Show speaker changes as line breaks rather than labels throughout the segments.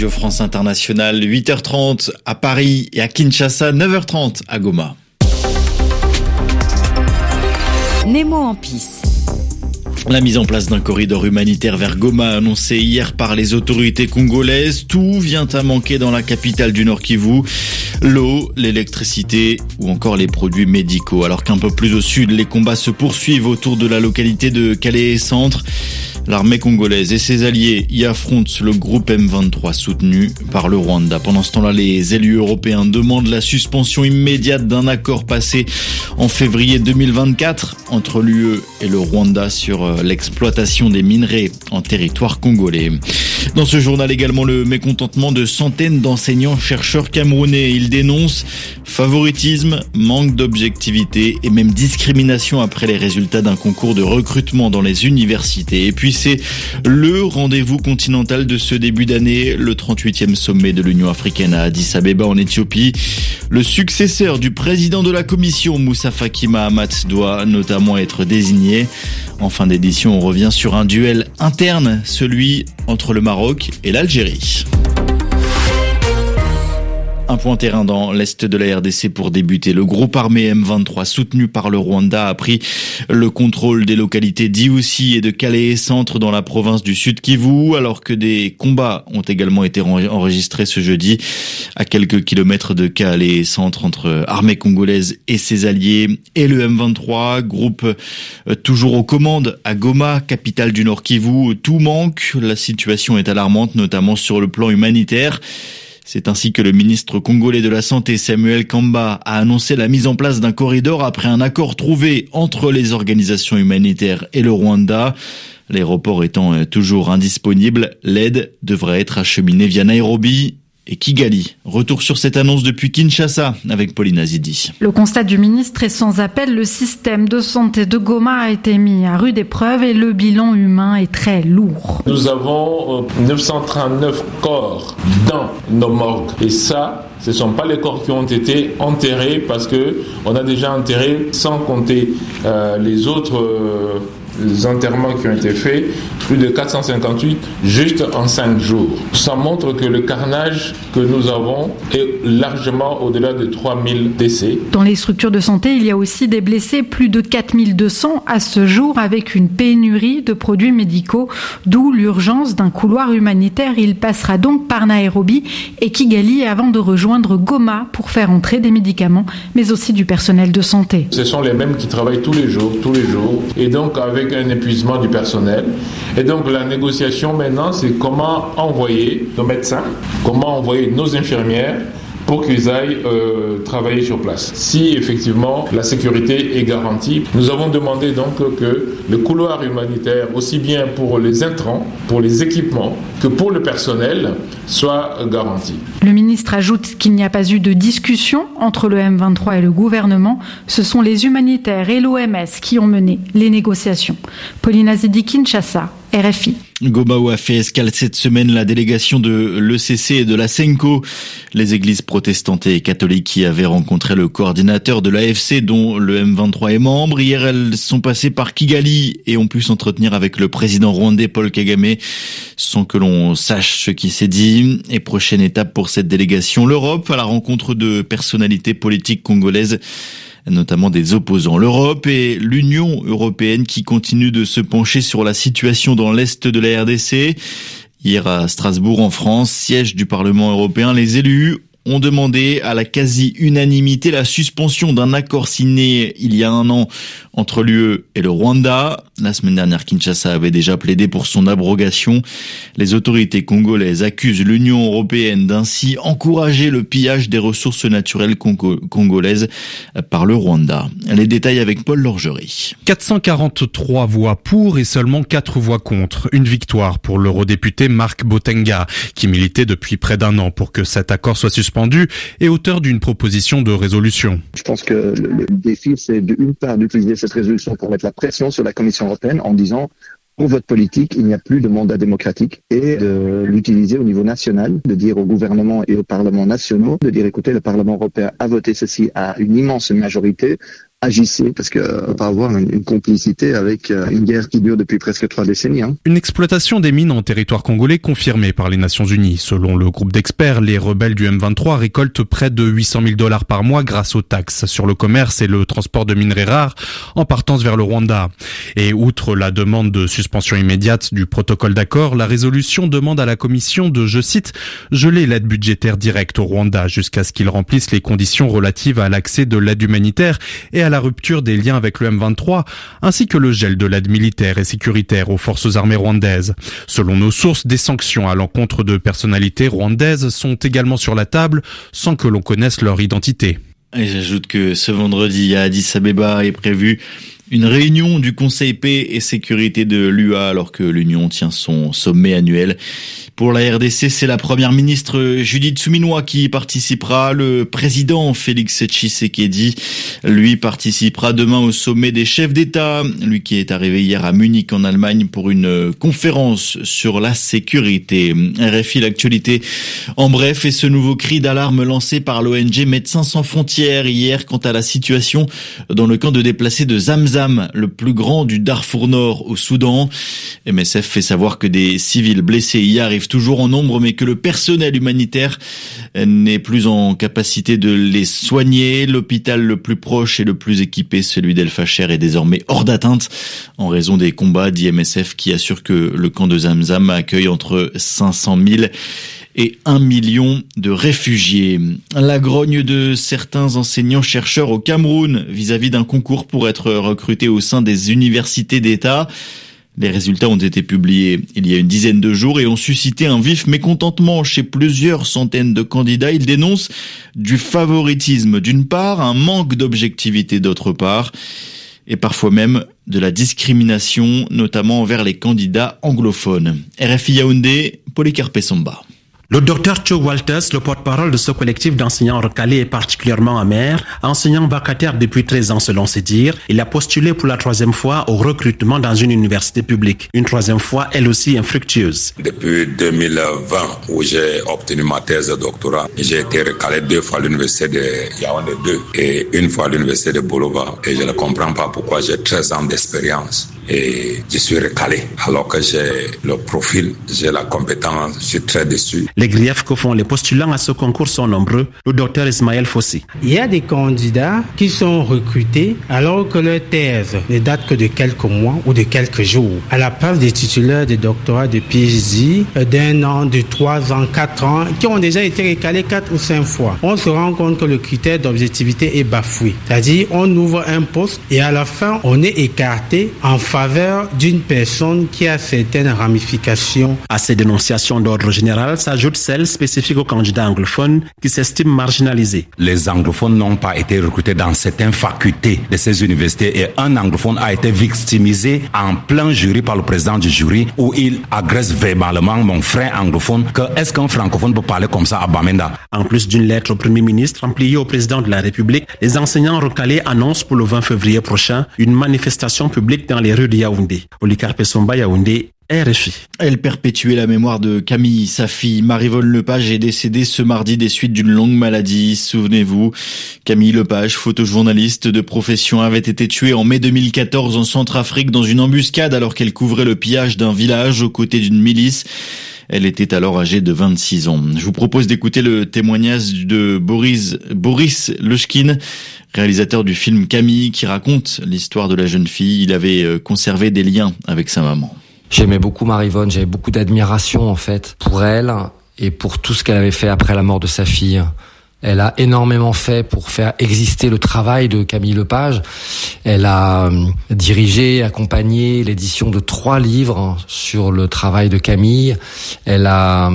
Radio France Internationale, 8h30 à Paris et à Kinshasa, 9h30 à Goma.
Nemo en pisse.
La mise en place d'un corridor humanitaire vers Goma annoncée hier par les autorités congolaises. Tout vient à manquer dans la capitale du Nord Kivu. L'eau, l'électricité ou encore les produits médicaux. Alors qu'un peu plus au sud, les combats se poursuivent autour de la localité de Calais Centre. L'armée congolaise et ses alliés y affrontent le groupe M23 soutenu par le Rwanda. Pendant ce temps-là, les élus européens demandent la suspension immédiate d'un accord passé en février 2024 entre l'UE et le Rwanda sur l'exploitation des minerais en territoire congolais. Dans ce journal également, le mécontentement de centaines d'enseignants-chercheurs camerounais. Ils dénoncent favoritisme, manque d'objectivité et même discrimination après les résultats d'un concours de recrutement dans les universités. Et puis c'est le rendez-vous continental de ce début d'année, le 38e sommet de l'Union africaine à Addis Abeba en Éthiopie. Le successeur du président de la commission, Moussa Faki Mahamat, doit notamment être désigné. En fin d'édition, on revient sur un duel interne, celui entre le Maroc et l'Algérie. Un point terrain dans l'est de la RDC pour débuter. Le groupe armé M23 soutenu par le Rwanda a pris le contrôle des localités d'Iousi et de Calais Centre dans la province du Sud Kivu, alors que des combats ont également été enregistrés ce jeudi à quelques kilomètres de Calais Centre entre armée congolaise et ses alliés et le M23, groupe toujours aux commandes à Goma, capitale du Nord Kivu. Tout manque, la situation est alarmante, notamment sur le plan humanitaire. C'est ainsi que le ministre congolais de la Santé, Samuel Kamba, a annoncé la mise en place d'un corridor après un accord trouvé entre les organisations humanitaires et le Rwanda. L'aéroport étant toujours indisponible, l'aide devrait être acheminée via Nairobi et Kigali. Retour sur cette annonce depuis Kinshasa avec Pauline Azidi.
Le constat du ministre est sans appel. Le système de santé de Goma a été mis à rude épreuve et le bilan humain est très lourd.
Nous avons 939 corps dans nos morgues. Et ça, ce ne sont pas les corps qui ont été enterrés parce qu'on a déjà enterré, sans compter les autres les enterrements qui ont été faits, plus de 458 juste en 5 jours. Ça montre que le carnage que nous avons est largement au-delà de 3000 décès.
Dans les structures de santé, il y a aussi des blessés, plus de 4200 à ce jour, avec une pénurie de produits médicaux, d'où l'urgence d'un couloir humanitaire. Il passera donc par Nairobi et Kigali avant de rejoindre Goma pour faire entrer des médicaments, mais aussi du personnel de santé.
Ce sont les mêmes qui travaillent tous les jours, et donc avec un épuisement du personnel. Et donc la négociation maintenant, c'est comment envoyer nos médecins, comment envoyer nos infirmières pour qu'ils aillent travailler sur place. Si effectivement la sécurité est garantie, nous avons demandé donc que le couloir humanitaire, aussi bien pour les intrants, pour les équipements, que pour le personnel, soit garanti.
Le ministre ajoute qu'il n'y a pas eu de discussion entre le M23 et le gouvernement. Ce sont les humanitaires et l'OMS qui ont mené les négociations. Pauline Azidi, Kinshasa, RFI.
Goma où a fait escale cette semaine la délégation de l'ECC et de la SENCO, les églises protestantes et catholiques qui avaient rencontré le coordinateur de l'AFC dont le M23 est membre. Hier, elles sont passées par Kigali et ont pu s'entretenir avec le président rwandais Paul Kagame sans que l'on sache ce qui s'est dit. Et prochaine étape pour cette délégation, l'Europe à la rencontre de personnalités politiques congolaises, notamment des opposants. L'Europe et l'Union européenne qui continuent de se pencher sur la situation dans l'Est de la RDC. Hier à Strasbourg, en France, siège du Parlement européen, les élus ont demandé à la quasi-unanimité la suspension d'un accord signé il y a un an entre l'UE et le Rwanda. La semaine dernière, Kinshasa avait déjà plaidé pour son abrogation. Les autorités congolaises accusent l'Union européenne d'ainsi encourager le pillage des ressources naturelles congolaises par le Rwanda. Les détails avec Paul Lorgerie.
443 voix pour et seulement 4 voix contre. Une victoire pour l'eurodéputé Marc Botenga, qui militait depuis près d'un an pour que cet accord soit suspendu et auteur d'une proposition de résolution.
Je pense que le défi, c'est d'une part d'utiliser cette résolution pour mettre la pression sur la Commission européenne en disant pour votre politique, il n'y a plus de mandat démocratique et de l'utiliser au niveau national, de dire au gouvernement et aux parlements nationaux, de dire écoutez, le Parlement européen a voté ceci à une immense majorité, agissez, parce qu'on va avoir une complicité avec une guerre qui dure depuis presque 3 décennies.
Une exploitation des mines en territoire congolais confirmée par les Nations Unies. Selon le groupe d'experts, les rebelles du M23 récoltent près de $800,000 par mois grâce aux taxes sur le commerce et le transport de minerais rares en partance vers le Rwanda. Et outre la demande de suspension immédiate du protocole d'accord, la résolution demande à la Commission de, je cite, geler l'aide budgétaire directe au Rwanda jusqu'à ce qu'il remplisse les conditions relatives à l'accès de l'aide humanitaire et à la rupture des liens avec le M23, ainsi que le gel de l'aide militaire et sécuritaire aux forces armées rwandaises. Selon nos sources, des sanctions à l'encontre de personnalités rwandaises sont également sur la table sans que l'on connaisse leur identité.
Et j'ajoute que ce vendredi à Addis Abeba est prévue une réunion du Conseil paix et sécurité de l'UA alors que l'Union tient son sommet annuel. Pour la RDC, c'est la première ministre Judith Suminwa qui participera. Le président Félix Tshisekedi, lui, participera demain au sommet des chefs d'État. Lui qui est arrivé hier à Munich en Allemagne pour une conférence sur la sécurité. RFI, l'actualité en bref, et ce nouveau cri d'alarme lancé par l'ONG Médecins sans frontières hier quant à la situation dans le camp de déplacés de Zamzam, le plus grand du Darfour Nord au Soudan. MSF fait savoir que des civils blessés y arrivent toujours en nombre, mais que le personnel humanitaire n'est plus en capacité de les soigner. L'hôpital le plus proche et le plus équipé, celui d'El Facher, est désormais hors d'atteinte en raison des combats, dit MSF, qui assure que le camp de Zamzam accueille entre 500 000 et 1 million de réfugiés. La grogne de certains enseignants-chercheurs au Cameroun vis-à-vis d'un concours pour être recrutés au sein des universités d'État. Les résultats ont été publiés il y a une dizaine de jours et ont suscité un vif mécontentement chez plusieurs centaines de candidats. Ils dénoncent du favoritisme d'une part, un manque d'objectivité d'autre part, et parfois même de la discrimination, notamment envers les candidats anglophones. RFI Yaoundé, Polycarpe Samba.
Le docteur Cho Walters, le porte-parole de ce collectif d'enseignants recalés, est particulièrement amer. Enseignant vacataire depuis 13 ans selon ses dires, il a postulé pour la 3e fois au recrutement dans une université publique. Une 3e fois, elle aussi infructueuse.
Depuis 2020, où j'ai obtenu ma thèse de doctorat, j'ai été recalé 2 fois à l'université de Yaoundé 2 et 1 fois à l'université de Bolova. Et je ne comprends pas pourquoi j'ai 13 ans d'expérience et je suis recalé. Alors que j'ai le profil, j'ai la compétence, je suis très déçu.
Les griefs que font les postulants à ce concours sont nombreux. Le docteur Ismaël Fossi.
Il y a des candidats qui sont recrutés alors que leur thèse ne date que de quelques mois ou de quelques jours. À la place des titulaires de doctorat, de PhD, d'1 an, de 3 ans, 4 ans, qui ont déjà été recalés 4 ou 5 fois. On se rend compte que le critère d'objectivité est bafoué. C'est-à-dire, on ouvre un poste et à la fin, on est écarté en faveur d'une personne qui a certaines ramifications.
À ces dénonciations d'ordre général s'ajoute celle spécifique aux candidats anglophones qui s'estiment marginalisés.
Les anglophones n'ont pas été recrutés dans certaines facultés de ces universités et un anglophone a été victimisé en plein jury par le président du jury où il agresse verbalement mon frère anglophone. Est-ce qu'un francophone peut parler comme ça à Bamenda?
En plus d'une lettre au Premier ministre envoyée au président de la République, les enseignants recalés annoncent pour le 20 février prochain une manifestation publique dans les rues de Yaoundé. Polycarpe Samba, Yaoundé, RFI.
Elle perpétuait la mémoire de Camille, sa fille. Maryvonne Lepage est décédée ce mardi des suites d'une longue maladie. Souvenez-vous, Camille Lepage, photojournaliste de profession, avait été tuée en mai 2014 en Centrafrique dans une embuscade alors qu'elle couvrait le pillage d'un village aux côtés d'une milice. Elle était alors âgée de 26 ans. Je vous propose d'écouter le témoignage de Boris Lechkin, réalisateur du film Camille, qui raconte l'histoire de la jeune fille. Il avait conservé des liens avec sa maman.
J'aimais beaucoup Maryvonne, j'avais beaucoup d'admiration en fait pour elle et pour tout ce qu'elle avait fait après la mort de sa fille. Elle a énormément fait pour faire exister le travail de Camille Lepage. Elle a dirigé, accompagné l'édition de 3 livres sur le travail de Camille. Elle a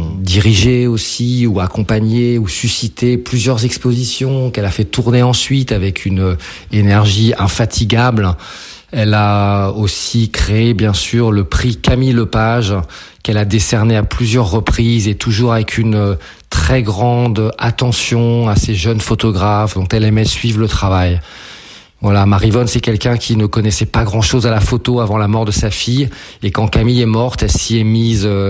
dirigé aussi ou accompagné ou suscité plusieurs expositions qu'elle a fait tourner ensuite avec une énergie infatigable. Elle a aussi créé, bien sûr, le prix Camille Lepage, qu'elle a décerné à plusieurs reprises et toujours avec une très grande attention à ces jeunes photographes dont elle aimait suivre le travail. Voilà, Maryvonne, c'est quelqu'un qui ne connaissait pas grand-chose à la photo avant la mort de sa fille. Et quand Camille est morte, elle s'y est mise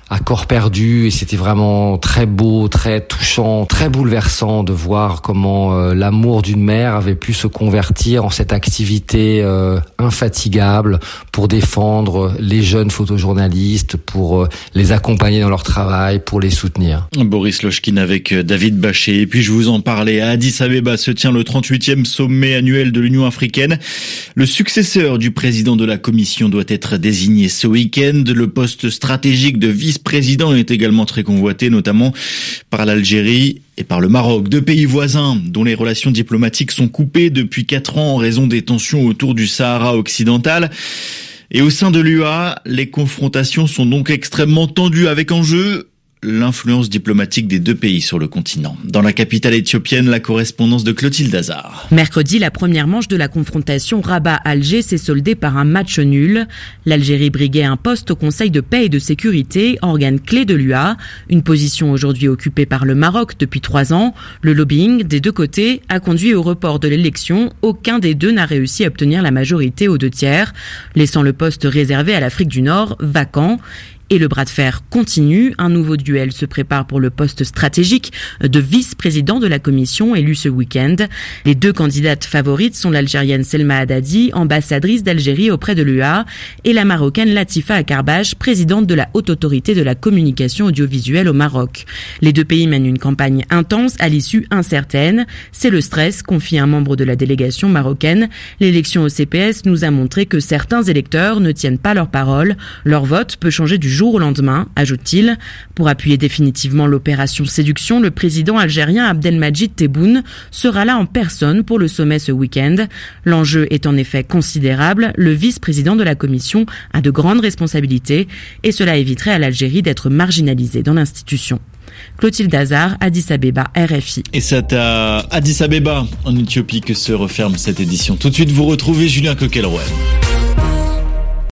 à corps perdu, et c'était vraiment très beau, très touchant, très bouleversant de voir comment l'amour d'une mère avait pu se convertir en cette activité infatigable pour défendre les jeunes photojournalistes, pour les accompagner dans leur travail, pour les soutenir.
Boris Lochkin avec David Bachet. Et puis je vous en parlais, à Addis Abeba se tient le 38e sommet annuel de l'Union africaine. Le successeur du président de la Commission doit être désigné ce week-end. Le poste stratégique de vice-président est également très convoité, notamment par l'Algérie et par le Maroc, deux pays voisins dont les relations diplomatiques sont coupées depuis 4 ans en raison des tensions autour du Sahara occidental. Et au sein de l'UA, les confrontations sont donc extrêmement tendues, avec en jeu l'influence diplomatique des deux pays sur le continent. Dans la capitale éthiopienne, la correspondance de Clotilde Hazard.
Mercredi, la première manche de la confrontation Rabat-Alger s'est soldée par un match nul. L'Algérie briguait un poste au Conseil de paix et de sécurité, organe clé de l'UA, une position aujourd'hui occupée par le Maroc depuis 3 ans. Le lobbying des deux côtés a conduit au report de l'élection. Aucun des deux n'a réussi à obtenir la majorité aux 2/3, laissant le poste réservé à l'Afrique du Nord vacant. Et le bras de fer continue. Un nouveau duel se prépare pour le poste stratégique de vice-président de la Commission élu ce week-end. Les deux candidates favorites sont l'Algérienne Selma Haddadi, ambassadrice d'Algérie auprès de l'UA, et la Marocaine Latifa Akarbache, présidente de la Haute Autorité de la Communication Audiovisuelle au Maroc. Les deux pays mènent une campagne intense à l'issue incertaine. C'est le stress, confie un membre de la délégation marocaine. L'élection au CPS nous a montré que certains électeurs ne tiennent pas leur parole. Leur vote peut changer du jour au lendemain, ajoute-t-il. Pour appuyer définitivement l'opération séduction, le président algérien Abdelmadjid Tebboune sera là en personne pour le sommet ce week-end. L'enjeu est en effet considérable. Le vice-président de la Commission a de grandes responsabilités et cela éviterait à l'Algérie d'être marginalisée dans l'institution. Clotilde Hazard, Addis Abeba, RFI.
Et c'est à Addis Abeba, en Éthiopie, que se referme cette édition. Tout de suite, vous retrouvez Julien Coquelrouet.